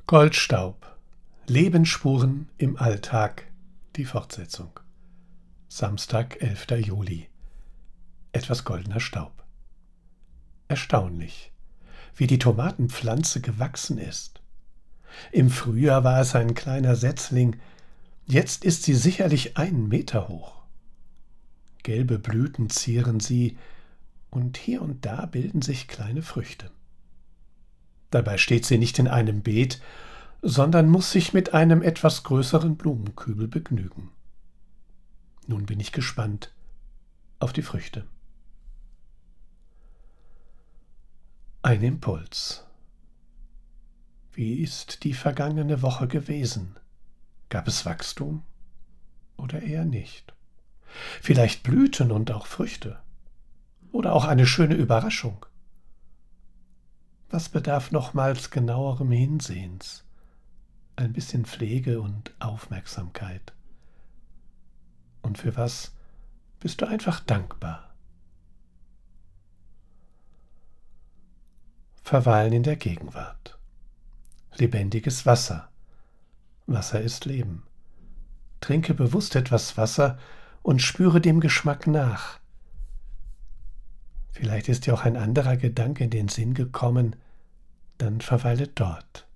Goldstaub. Lebensspuren im Alltag. Die Fortsetzung. Samstag, 11. Juli. Etwas goldener Staub. Erstaunlich, wie die Tomatenpflanze gewachsen ist. Im Frühjahr war es ein kleiner Setzling, jetzt ist sie sicherlich 1 Meter hoch. Gelbe Blüten zieren sie, und hier und da bilden sich kleine Früchte. Dabei steht sie nicht in einem Beet, sondern muss sich mit einem etwas größeren Blumenkübel begnügen. Nun bin ich gespannt auf die Früchte. Ein Impuls. Wie ist die vergangene Woche gewesen? Gab es Wachstum oder eher nicht? Vielleicht Blüten und auch Früchte. Oder auch eine schöne Überraschung. Was bedarf nochmals genauerem Hinsehens? Ein bisschen Pflege und Aufmerksamkeit. Und für was bist du einfach dankbar? Verweilen in der Gegenwart. Lebendiges Wasser. Wasser ist Leben. Trinke bewusst etwas Wasser und spüre dem Geschmack nach. Vielleicht ist dir auch ein anderer Gedanke in den Sinn gekommen, dann verweile dort.